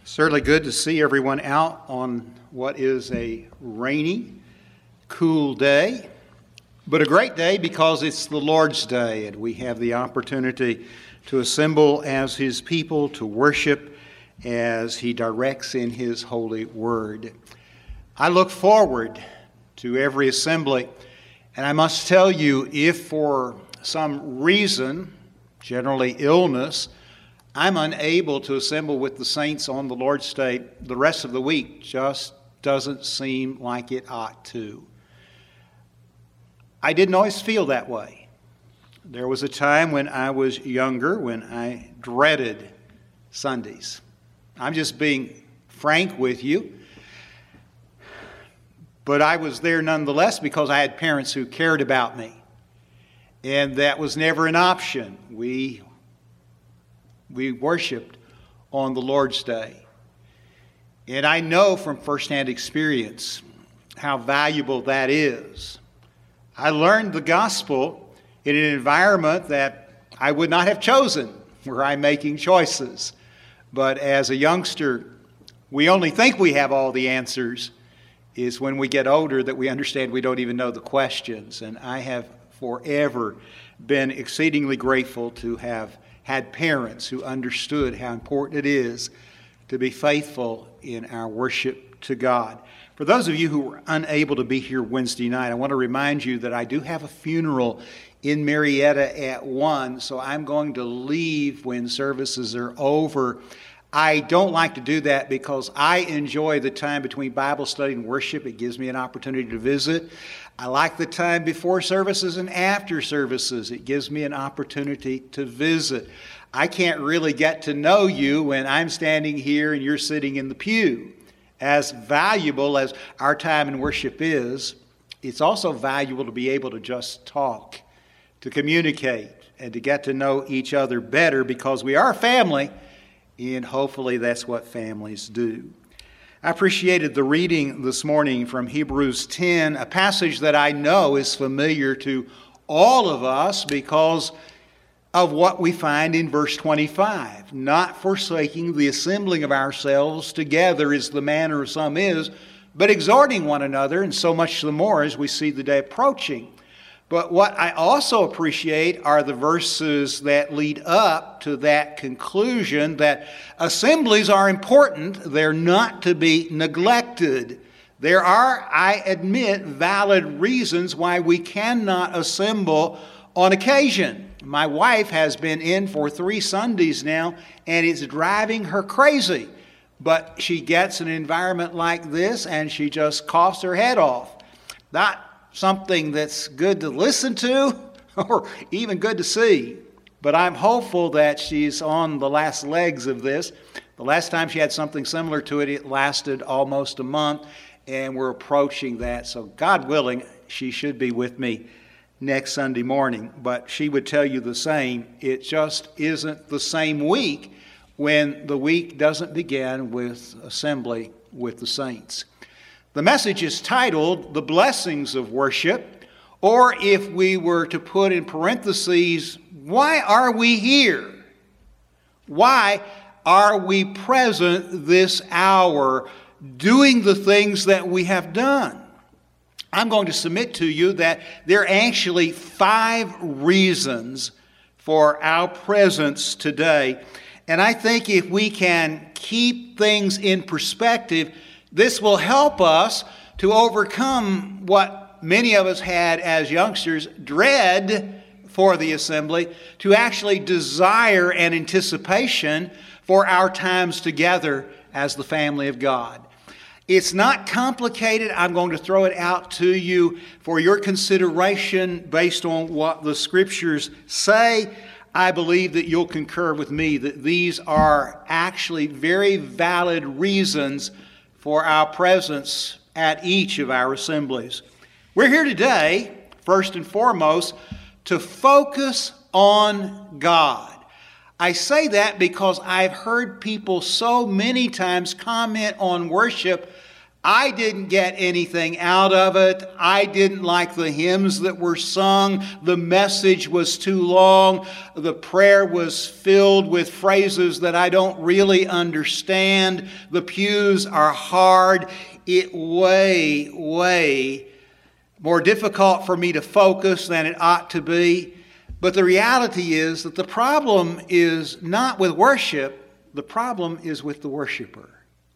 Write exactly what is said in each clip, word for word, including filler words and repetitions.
Certainly good to see everyone out on what is a rainy, cool day, but a great day because it's the Lord's Day and we have the opportunity to assemble as His people to worship as He directs in His holy word. I look forward to every assembly, and I must tell you, if for some reason, generally illness, I'm unable to assemble with the saints on the Lord's Day, the rest of the week just doesn't seem like it ought to. I didn't always feel that way. There was a time when I was younger when I dreaded Sundays. I'm just being frank with you. But I was there nonetheless because I had parents who cared about me. And that was never an option. We We worshiped on the Lord's Day. And I know from firsthand experience how valuable that is. I learned the gospel in an environment that I would not have chosen, where I'm making choices. But as a youngster, we only think we have all the answers. It's when we get older that we understand we don't even know the questions. And I have forever been exceedingly grateful to have had parents who understood how important it is to be faithful in our worship to God. For those of you who were unable to be here Wednesday night, I want to remind you that I do have a funeral in Marietta at one, so I'm going to leave when services are over. I don't like to do that because I enjoy the time between Bible study and worship. It gives me an opportunity to visit. I like the time before services and after services. It gives me an opportunity to visit. I can't really get to know you when I'm standing here and you're sitting in the pew. As valuable as our time in worship is, it's also valuable to be able to just talk, to communicate, and to get to know each other better because we are a family, and hopefully that's what families do. I appreciated the reading this morning from Hebrews ten, a passage that I know is familiar to all of us because of what we find in verse twenty-five. Not forsaking the assembling of ourselves together as the manner of some is, but exhorting one another, and so much the more as we see the day approaching. But what I also appreciate are the verses that lead up to that conclusion that assemblies are important. They're not to be neglected. There are, I admit, valid reasons why we cannot assemble on occasion. My wife has been in for three Sundays now, and it's driving her crazy. But she gets an environment like this, and she just coughs her head off. Not something that's good to listen to or even good to see. But I'm hopeful that she's on the last legs of this. The last time she had something similar to it, it lasted almost a month, and we're approaching that. So God willing, she should be with me next Sunday morning. But she would tell you the same. It just isn't the same week when the week doesn't begin with assembly with the saints. The message is titled, The Blessings of Worship, or if we were to put in parentheses, why are we here? Why are we present this hour doing the things that we have done? I'm going to submit to you that there are actually five reasons for our presence today. And I think if we can keep things in perspective, this will help us to overcome what many of us had as youngsters, dread for the assembly, to actually desire and anticipation for our times together as the family of God. It's not complicated. I'm going to throw it out to you for your consideration based on what the Scriptures say. I believe that you'll concur with me that these are actually very valid reasons for our presence at each of our assemblies. We're here today, first and foremost, to focus on God. I say that because I've heard people so many times comment on worship, I didn't get anything out of it. I didn't like the hymns that were sung. The message was too long. The prayer was filled with phrases that I don't really understand. The pews are hard. It way, way more difficult for me to focus than it ought to be. But the reality is that the problem is not with worship. The problem is with the worshiper.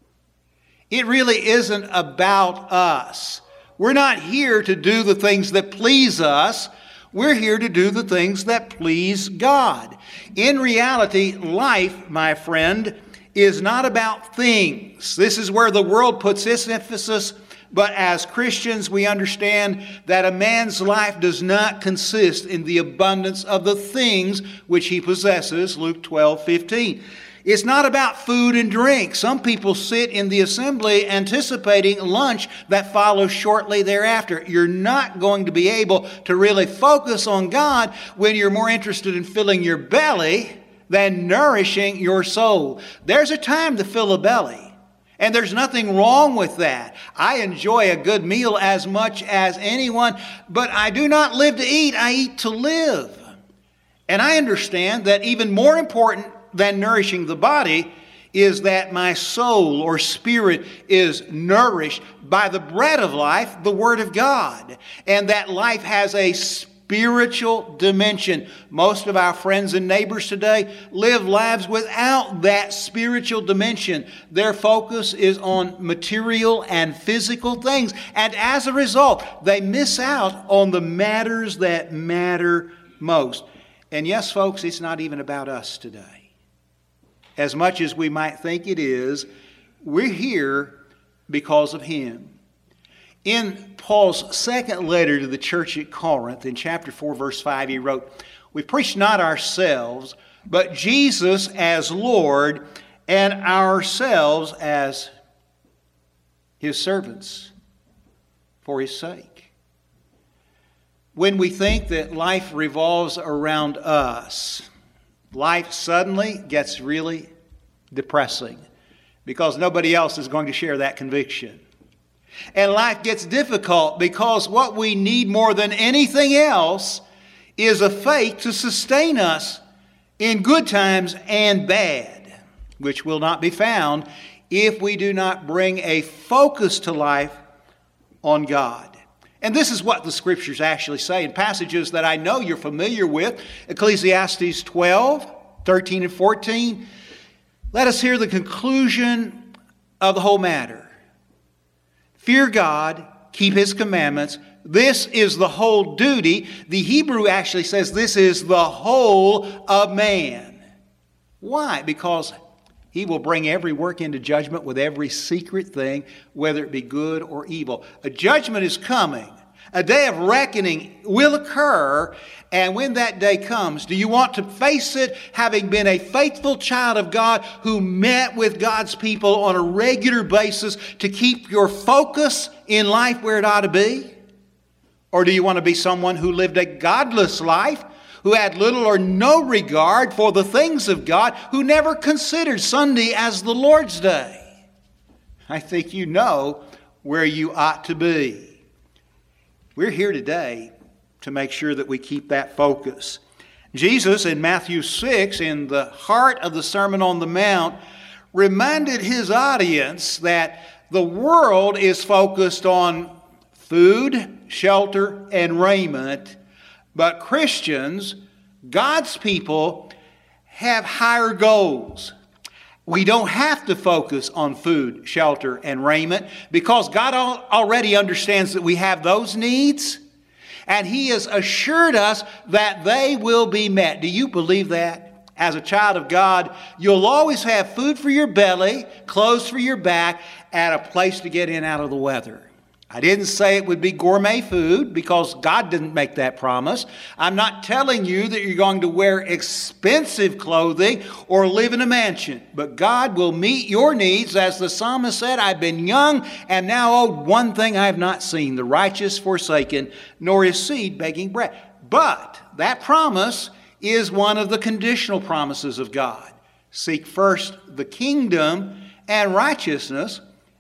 It really isn't about us. We're not here to do the things that please us. We're here to do the things that please God. In reality, life, my friend, is not about things. This is where the world puts its emphasis. But as Christians, we understand that a man's life does not consist in the abundance of the things which he possesses, Luke twelve fifteen. It's not about food and drink. Some people sit in the assembly anticipating lunch that follows shortly thereafter. You're not going to be able to really focus on God when you're more interested in filling your belly than nourishing your soul. There's a time to fill a belly, and there's nothing wrong with that. I enjoy a good meal as much as anyone, but I do not live to eat, I eat to live. And I understand that even more important than nourishing the body is that my soul or spirit is nourished by the bread of life, the Word of God. And that life has a spiritual dimension. Most of our friends and neighbors today live lives without that spiritual dimension. Their focus is on material and physical things. And as a result, they miss out on the matters that matter most. And yes, folks, it's not even about us today. As much as we might think it is, we're here because of Him. In Paul's second letter to the church at Corinth, in chapter four, verse five, he wrote, "We preach not ourselves, but Jesus as Lord, and ourselves as His servants for His sake." When we think that life revolves around us, life suddenly gets really depressing because nobody else is going to share that conviction. And life gets difficult because what we need more than anything else is a faith to sustain us in good times and bad, which will not be found if we do not bring a focus to life on God. And this is what the Scriptures actually say in passages that I know you're familiar with. Ecclesiastes twelve, thirteen and fourteen. Let us hear the conclusion of the whole matter. Fear God, keep His commandments. This is the whole duty. The Hebrew actually says this is the whole of man. Why? Because He will bring every work into judgment with every secret thing, whether it be good or evil. A judgment is coming. A day of reckoning will occur. And when that day comes, do you want to face it having been a faithful child of God who met with God's people on a regular basis to keep your focus in life where it ought to be? Or do you want to be someone who lived a godless life, who had little or no regard for the things of God, who never considered Sunday as the Lord's day? I think you know where you ought to be. We're here today to make sure that we keep that focus. Jesus in Matthew six, in the heart of the Sermon on the Mount, reminded His audience that the world is focused on food, shelter, and raiment, but Christians, God's people, have higher goals. We don't have to focus on food, shelter, and raiment because God already understands that we have those needs, and He has assured us that they will be met. Do you believe that? As a child of God, you'll always have food for your belly, clothes for your back, and a place to get in out of the weather. I didn't say it would be gourmet food because God didn't make that promise. I'm not telling you that you're going to wear expensive clothing or live in a mansion. But God will meet your needs. As the psalmist said, I've been young and now old. One thing I have not seen, the righteous forsaken, nor his seed begging bread. But that promise is one of the conditional promises of God. Seek first the kingdom and righteousness,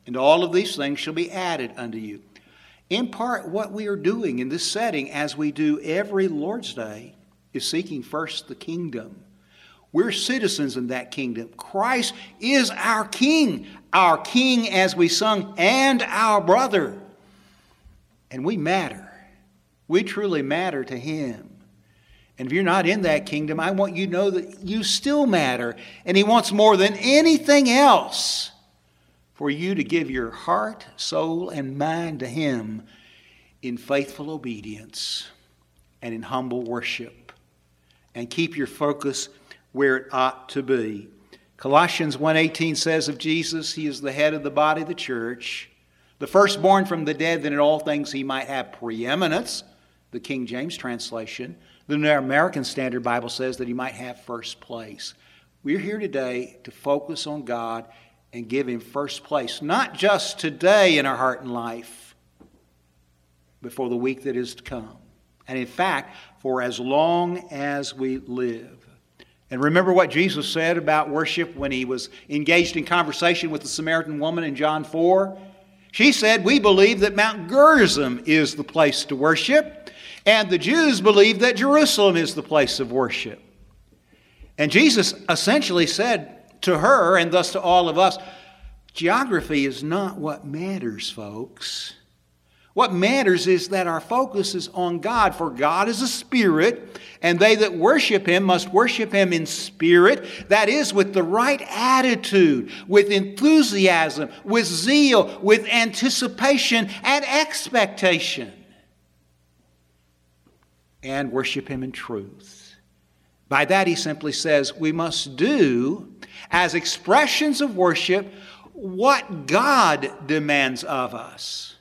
and all of these things shall be added unto you. In part, what we are doing in this setting, as we do every Lord's Day, is seeking first the kingdom. We're citizens in that kingdom. Christ is our King, our King as we sung, and our brother. And we matter. We truly matter to Him. And if you're not in that kingdom, I want you to know that you still matter. And He wants more than anything else for you to give your heart, soul, and mind to Him in faithful obedience and in humble worship. And keep your focus where it ought to be. Colossians one eighteen says of Jesus, He is the head of the body of the church, the firstborn from the dead, that in all things He might have preeminence, the King James translation. The New American Standard Bible says that He might have first place. We're here today to focus on God and give Him first place, not just today in our heart and life, but for the week that is to come. And in fact, for as long as we live. And remember what Jesus said about worship when He was engaged in conversation with the Samaritan woman in John four? She said, we believe that Mount Gerizim is the place to worship, and the Jews believe that Jerusalem is the place of worship. And Jesus essentially said to her, and thus to all of us, geography is not what matters, folks. What matters is that our focus is on God, for God is a spirit, and they that worship Him must worship Him in spirit, that is, with the right attitude, with enthusiasm, with zeal, with anticipation and expectation, and worship Him in truth. By that He simply says we must do, as expressions of worship, what God demands of us.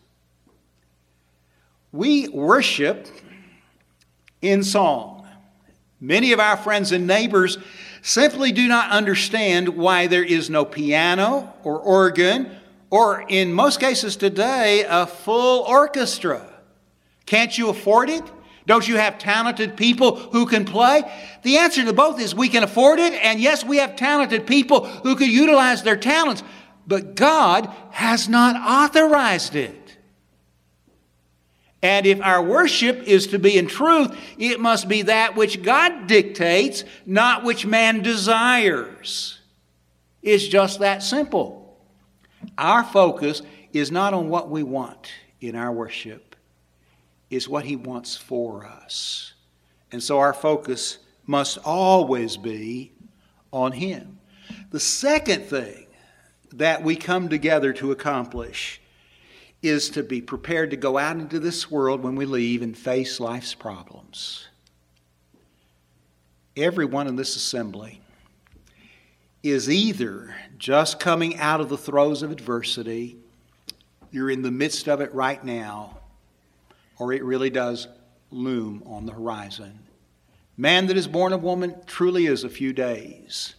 We worship in song. Many of our friends and neighbors simply do not understand why there is no piano or organ, or in most cases today, a full orchestra. Can't you afford it? Don't you have talented people who can play? The answer to both is we can afford it, and yes, we have talented people who could utilize their talents, but God has not authorized it. And if our worship is to be in truth, it must be that which God dictates, not which man desires. It's just that simple. Our focus is not on what we want in our worship. It's what He wants for us. And so our focus must always be on Him. The second thing that we come together to accomplish is to be prepared to go out into this world when we leave and face life's problems. Everyone in this assembly is either just coming out of the throes of adversity, you're in the midst of it right now, or it really does loom on the horizon. Man that is born of woman truly is a few days.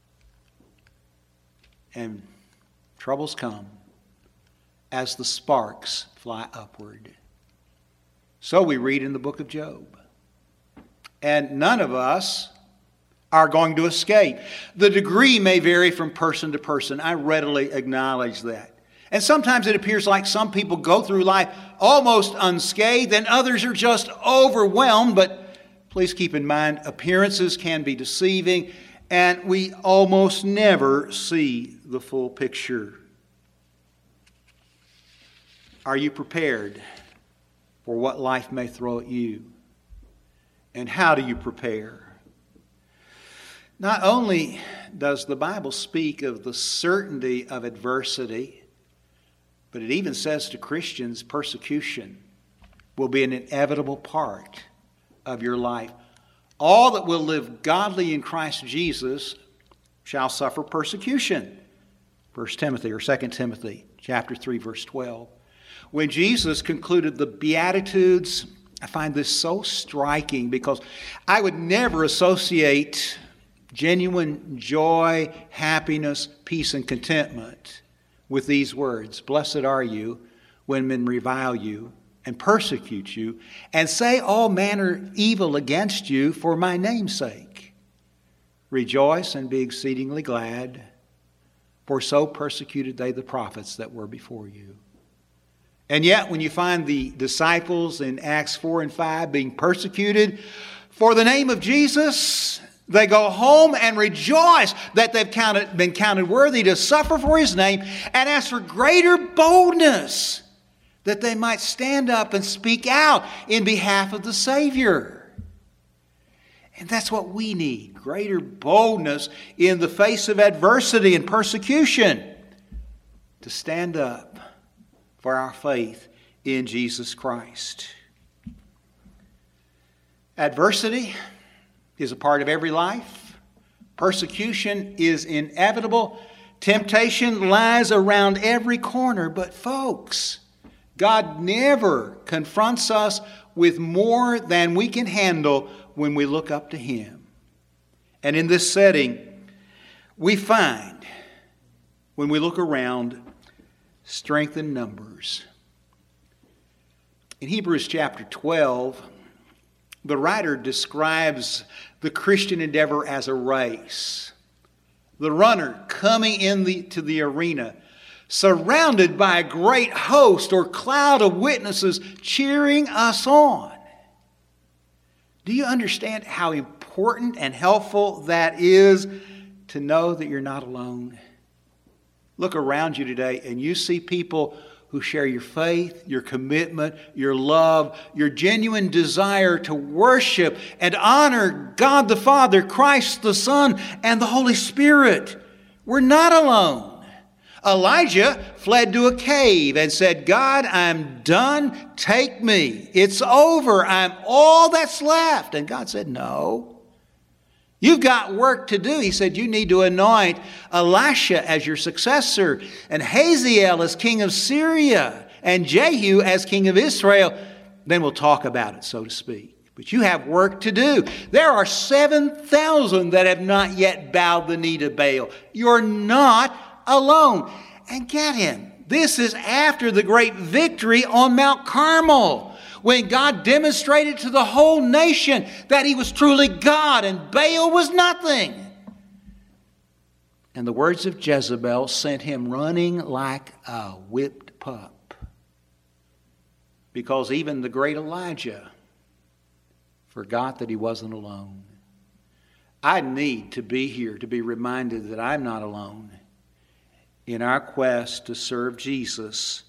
And troubles come as the sparks fly upward. So we read in the book of Job. And none of us are going to escape. The degree may vary from person to person. I readily acknowledge that. And sometimes it appears like some people go through life almost unscathed and others are just overwhelmed. But please keep in mind, appearances can be deceiving and we almost never see the full picture. Are you prepared for what life may throw at you? And how do you prepare? Not only does the Bible speak of the certainty of adversity, but it even says to Christians, persecution will be an inevitable part of your life. All that will live godly in Christ Jesus shall suffer persecution. First Timothy or Second Timothy chapter three, verse twelve. When Jesus concluded the Beatitudes, I find this so striking because I would never associate genuine joy, happiness, peace, and contentment with these words. Blessed are you when men revile you and persecute you and say all manner evil against you for my name's sake. Rejoice and be exceedingly glad, for so persecuted they the prophets that were before you. And yet, when you find the disciples in Acts four and five being persecuted for the name of Jesus, they go home and rejoice that they've counted, been counted worthy to suffer for His name, and ask for greater boldness that they might stand up and speak out in behalf of the Savior. And that's what we need, greater boldness in the face of adversity and persecution, to stand up for our faith in Jesus Christ. Adversity is a part of every life. Persecution is inevitable. Temptation lies around every corner. But folks, God never confronts us with more than we can handle when we look up to Him. And in this setting, we find, when we look around, strength in numbers. In Hebrews chapter twelve, the writer describes the Christian endeavor as a race. The runner coming in the, to the arena, surrounded by a great host or cloud of witnesses cheering us on. Do you understand how important and helpful that is to know that you're not alone? Look around you today and you see people who share your faith, your commitment, your love, your genuine desire to worship and honor God the Father, Christ the Son, and the Holy Spirit. We're not alone. Elijah fled to a cave and said, God, I'm done. Take me. It's over. I'm all that's left. And God said, no. You've got work to do. He said, you need to anoint Elisha as your successor, and Hazael as king of Syria, and Jehu as king of Israel. Then we'll talk about it, so to speak. But you have work to do. There are seven thousand that have not yet bowed the knee to Baal. You're not alone. And get him. This is after the great victory on Mount Carmel, when God demonstrated to the whole nation that He was truly God and Baal was nothing. And the words of Jezebel sent him running like a whipped pup. Because even the great Elijah forgot that he wasn't alone. I need to be here to be reminded that I'm not alone in our quest to serve Jesus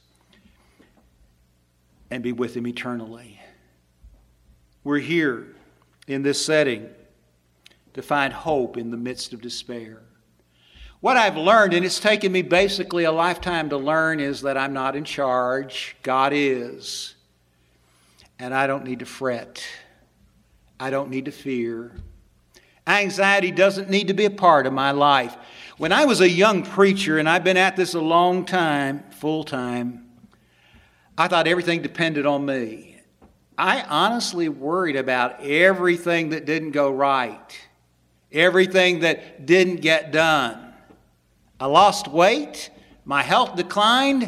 and be with Him eternally. We're here in this setting to find hope in the midst of despair. What I've learned, and it's taken me basically a lifetime to learn, is that I'm not in charge. God is. And I don't need to fret. I don't need to fear. Anxiety doesn't need to be a part of my life. When I was a young preacher, and I've been at this a long time, full time, I thought everything depended on me. I honestly worried about everything that didn't go right, everything that didn't get done. I lost weight, my health declined,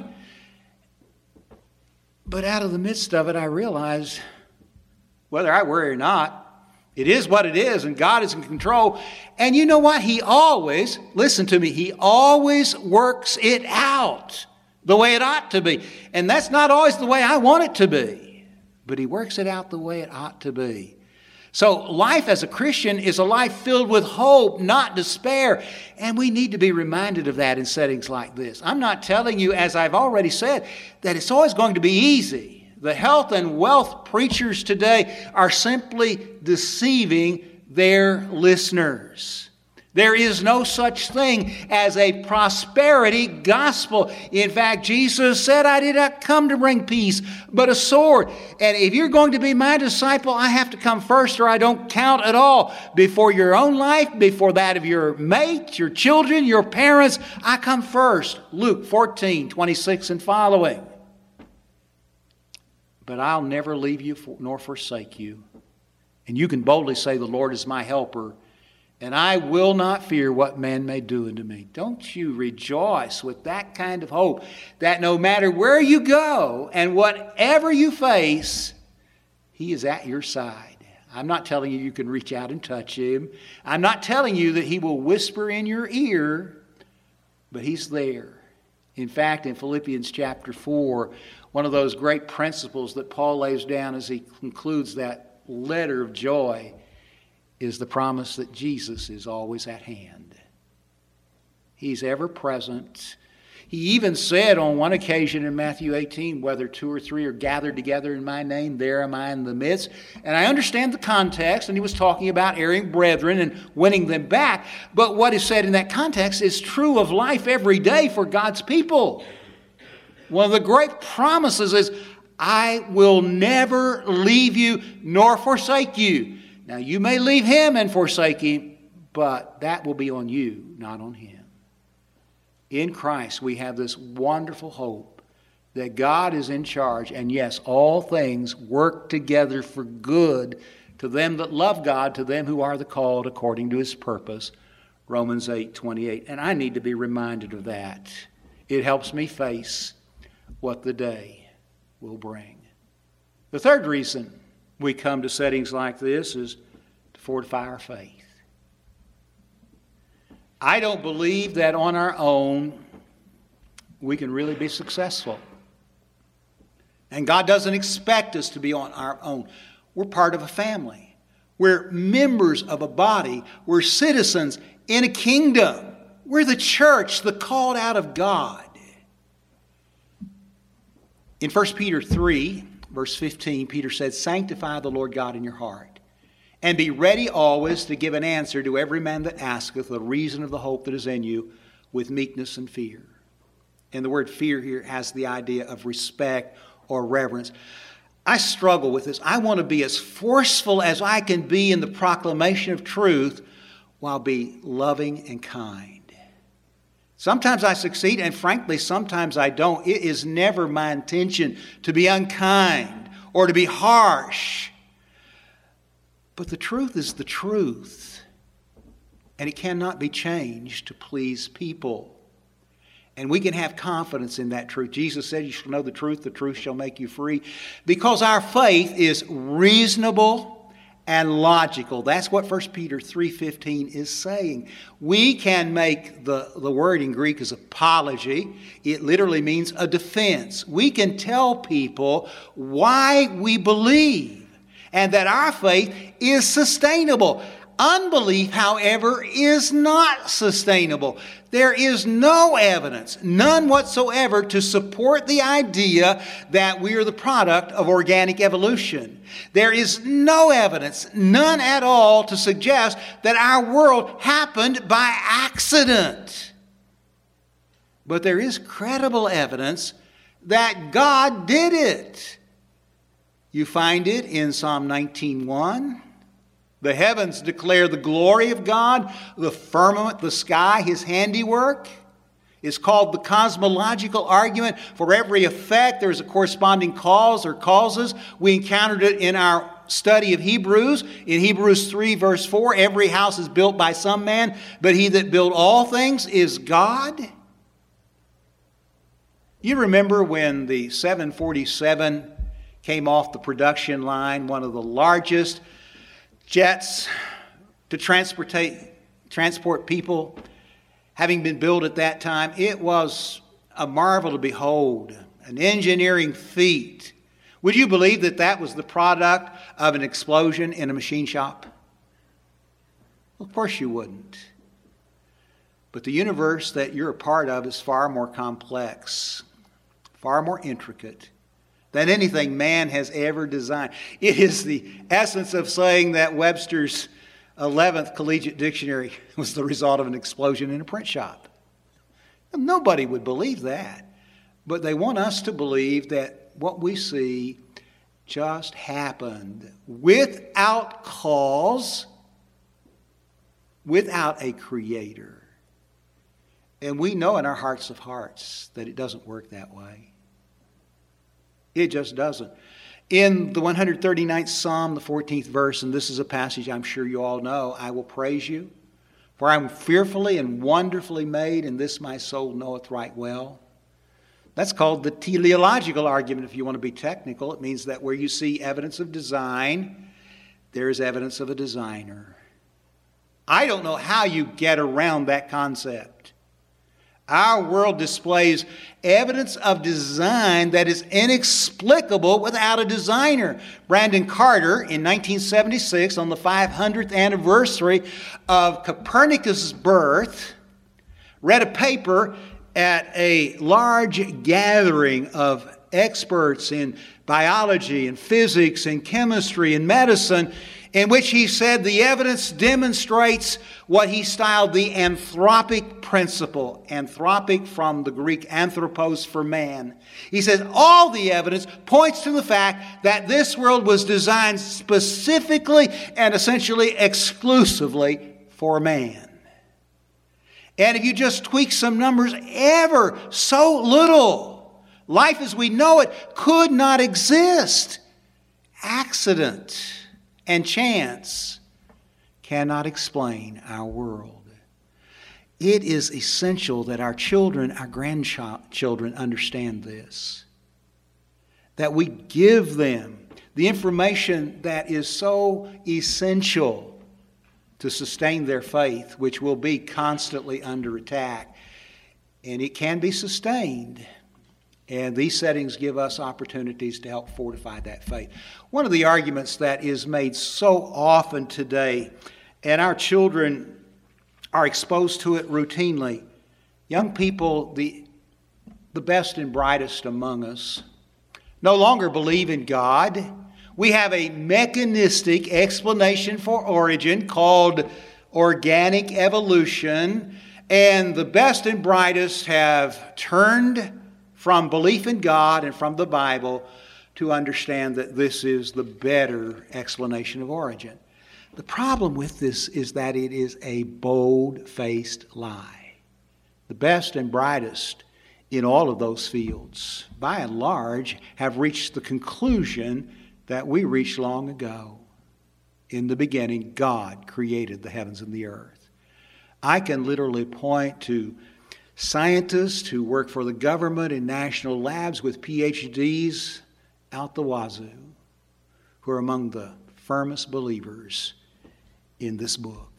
but out of the midst of it, I realized, whether I worry or not, it is what it is, and God is in control. And you know what? He always, listen to me, He always works it out the way it ought to be. And that's not always the way I want it to be, but He works it out the way it ought to be. So life as a Christian is a life filled with hope, not despair. And we need to be reminded of that in settings like this. I'm not telling you, as I've already said, that it's always going to be easy. The health and wealth preachers today are simply deceiving their listeners. There is no such thing as a prosperity gospel. In fact, Jesus said, I did not come to bring peace, but a sword. And if you're going to be my disciple, I have to come first, or I don't count at all. Before your own life, before that of your mate, your children, your parents, I come first. Luke fourteen, twenty-six and following. But I'll never leave you nor forsake you. And you can boldly say, the Lord is my helper, and I will not fear what man may do unto me. Don't you rejoice with that kind of hope, that no matter where you go and whatever you face, He is at your side. I'm not telling you you can reach out and touch Him. I'm not telling you that He will whisper in your ear, but He's there. In fact, in Philippians chapter four, one of those great principles that Paul lays down as he concludes that letter of joy is the promise that Jesus is always at hand. He's ever present. He even said on one occasion in Matthew eighteen, whether two or three are gathered together in my name, there am I in the midst. And I understand the context, and he was talking about erring brethren and winning them back. But what is said in that context is true of life every day for God's people. One of the great promises is, I will never leave you nor forsake you. Now, you may leave Him and forsake Him, but that will be on you, not on Him. In Christ, we have this wonderful hope that God is in charge. And yes, all things work together for good to them that love God, to them who are the called according to His purpose. Romans eight twenty-eight. And I need to be reminded of that. It helps me face what the day will bring. The third reason we come to settings like this is to fortify our faith. I don't believe that on our own we can really be successful. And God doesn't expect us to be on our own. We're part of a family. We're members of a body. We're citizens in a kingdom. We're the church, the called out of God. In First Peter three, verse fifteen, Peter said, sanctify the Lord God in your heart. And be ready always to give an answer to every man that asketh the reason of the hope that is in you with meekness and fear. And the word fear here has the idea of respect or reverence. I struggle with this. I want to be as forceful as I can be in the proclamation of truth while be loving and kind. Sometimes I succeed, and frankly, sometimes I don't. It is never my intention to be unkind or to be harsh. But the truth is the truth, and it cannot be changed to please people. And we can have confidence in that truth. Jesus said, you shall know the truth, the truth shall make you free. Because our faith is reasonable and logical. That's what First Peter three fifteen is saying. We can make, the, the word in Greek is apology. It literally means a defense. We can tell people why we believe. And that our faith is sustainable. Unbelief, however, is not sustainable. There is no evidence, none whatsoever, to support the idea that we are the product of organic evolution. There is no evidence, none at all, to suggest that our world happened by accident. But there is credible evidence that God did it. You find it in Psalm nineteen one. The heavens declare the glory of God. The firmament, the sky, His handiwork. It's called the cosmological argument. For every effect, there's a corresponding cause or causes. We encountered it in our study of Hebrews. In Hebrews three, verse four, every house is built by some man, but He that built all things is God. You remember when the seven forty-seven came off the production line, one of the largest jets to transport, transport people, having been built at that time. It was a marvel to behold, an engineering feat. Would you believe that that was the product of an explosion in a machine shop? Well, of course you wouldn't. But the universe that you're a part of is far more complex, far more intricate than anything man has ever designed. It is the essence of saying that Webster's eleventh Collegiate Dictionary was the result of an explosion in a print shop. Nobody would believe that. But they want us to believe that what we see just happened without cause, without a creator. And we know in our hearts of hearts that it doesn't work that way. It just doesn't. In the one hundred thirty-ninth Psalm, the fourteenth verse, and this is a passage I'm sure you all know, I will praise you, for I am fearfully and wonderfully made, and this my soul knoweth right well. That's called the teleological argument, if you want to be technical. It means that where you see evidence of design, there is evidence of a designer. I don't know how you get around that concept. Our world displays evidence of design that is inexplicable without a designer. Brandon Carter, in nineteen seventy-six, on the five hundredth anniversary of Copernicus' birth, read a paper at a large gathering of experts in biology and physics and chemistry and medicine, in which he said the evidence demonstrates what he styled the anthropic principle. Anthropic from the Greek anthropos, for man. He says all the evidence points to the fact that this world was designed specifically and essentially exclusively for man. And if you just tweak some numbers ever so little, life as we know it could not exist. Accident and chance cannot explain our world. It is essential that our children, our grandchildren understand this. That we give them the information that is so essential to sustain their faith, which will be constantly under attack. And it can be sustained. And these settings give us opportunities to help fortify that faith. One of the arguments that is made so often today, and our children are exposed to it routinely, young people, the, the best and brightest among us, no longer believe in God. We have a mechanistic explanation for origin called organic evolution, and the best and brightest have turned from belief in God and from the Bible to understand that this is the better explanation of origin. The problem with this is that it is a bold-faced lie. The best and brightest in all of those fields, by and large, have reached the conclusion that we reached long ago. In the beginning, God created the heavens and the earth. I can literally point to scientists who work for the government in national labs with P H Ds out the wazoo, who are among the firmest believers in this book.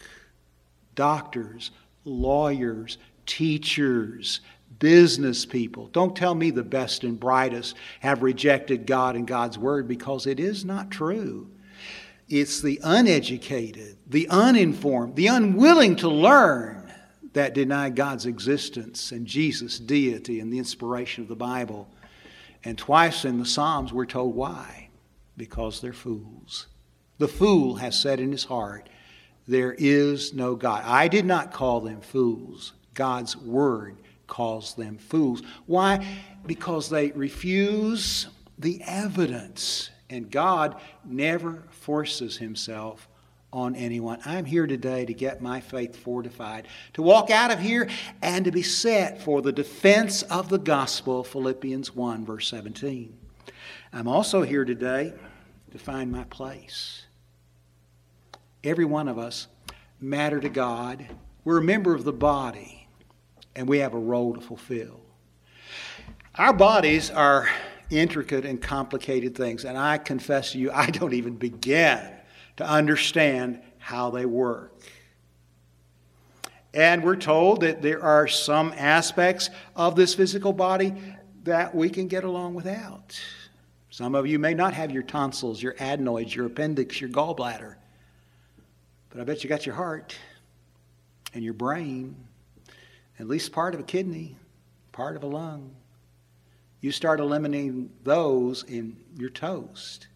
Doctors, lawyers, teachers, business people. Don't tell me the best and brightest have rejected God and God's Word, because it is not true. It's the uneducated, the uninformed, the unwilling to learn that deny God's existence and Jesus' deity and the inspiration of the Bible. And twice in the Psalms we're told why. Because they're fools. The fool has said in his heart, there is no God. I did not call them fools. God's Word calls them fools. Why? Because they refuse the evidence. And God never forces Himself on anyone. I'm here today to get my faith fortified, to walk out of here and to be set for the defense of the gospel, Philippians one, verse seventeen. I'm also here today to find my place. Every one of us matter to God. We're a member of the body, and we have a role to fulfill. Our bodies are intricate and complicated things, and I confess to you, I don't even begin to understand how they work. And we're told that there are some aspects of this physical body that we can get along without. Some of you may not have your tonsils, your adenoids, your appendix, your gallbladder. But I bet you got your heart and your brain, at least part of a kidney, part of a lung. You start eliminating those in your toast.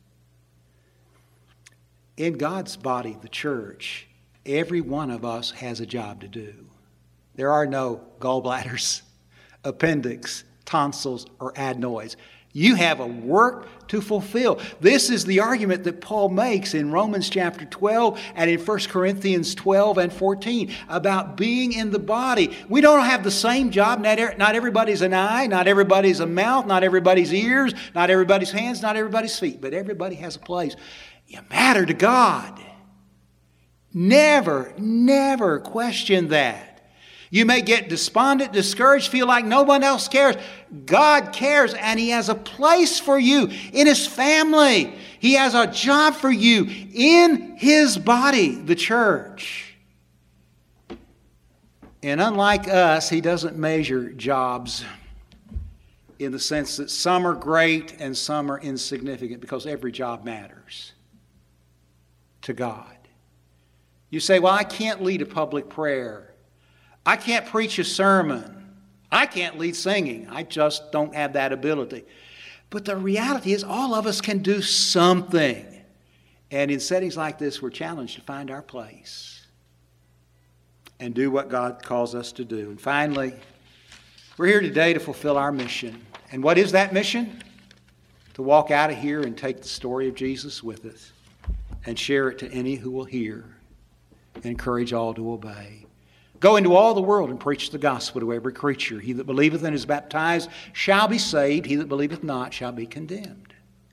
In God's body, the church, every one of us has a job to do. There are no gallbladders, appendix, tonsils, or adenoids. You have a work to fulfill. This is the argument that Paul makes in Romans chapter twelve and in First Corinthians twelve and fourteen about being in the body. We don't have the same job. Not everybody's an eye, not everybody's a mouth, not everybody's ears, not everybody's hands, not everybody's feet, but everybody has a place. You matter to God. Never, never question that. You may get despondent, discouraged, feel like no one else cares. God cares, and He has a place for you in His family. He has a job for you in His body, the church. And unlike us, He doesn't measure jobs in the sense that some are great and some are insignificant, because every job matters to God. You say, well, I can't lead a public prayer. I can't preach a sermon. I can't lead singing. I just don't have that ability. But the reality is all of us can do something. And in settings like this, we're challenged to find our place and do what God calls us to do. And finally, we're here today to fulfill our mission. And what is that mission? To walk out of here and take the story of Jesus with us and share it to any who will hear. Encourage all to obey. Go into all the world and preach the gospel to every creature. He that believeth and is baptized shall be saved. He that believeth not shall be condemned.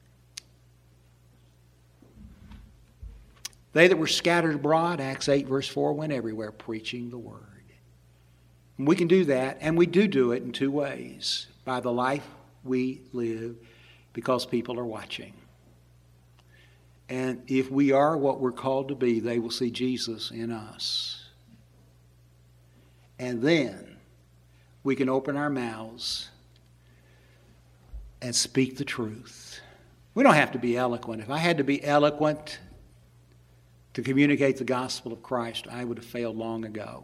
They that were scattered abroad, Acts eight verse four, went everywhere preaching the word. And we can do that, and we do do it in two ways. By the life we live, because people are watching. And if we are what we're called to be, they will see Jesus in us. And then we can open our mouths and speak the truth. We don't have to be eloquent. If I had to be eloquent to communicate the gospel of Christ, I would have failed long ago.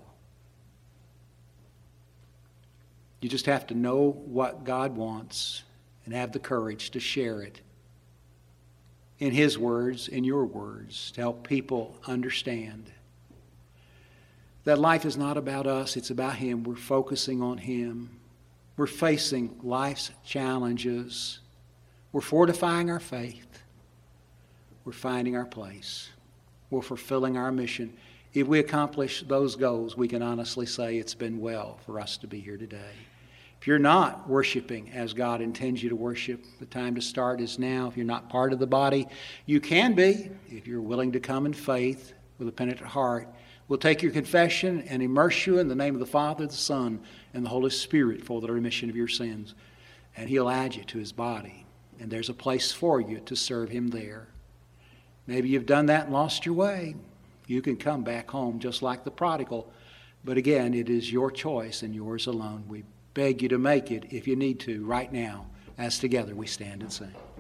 You just have to know what God wants and have the courage to share it in His words, in your words, to help people understand that life is not about us, it's about Him. We're focusing on Him. We're facing life's challenges. We're fortifying our faith. We're finding our place. We're fulfilling our mission. If we accomplish those goals, we can honestly say it's been well for us to be here today. If you're not worshiping as God intends you to worship, the time to start is now. If you're not part of the body, you can be. If you're willing to come in faith with a penitent heart, we'll take your confession and immerse you in the name of the Father, the Son, and the Holy Spirit for the remission of your sins. And He'll add you to His body. And there's a place for you to serve Him there. Maybe you've done that and lost your way. You can come back home just like the prodigal. But again, it is your choice and yours alone. We beg you to make it if you need to right now, as together we stand and sing.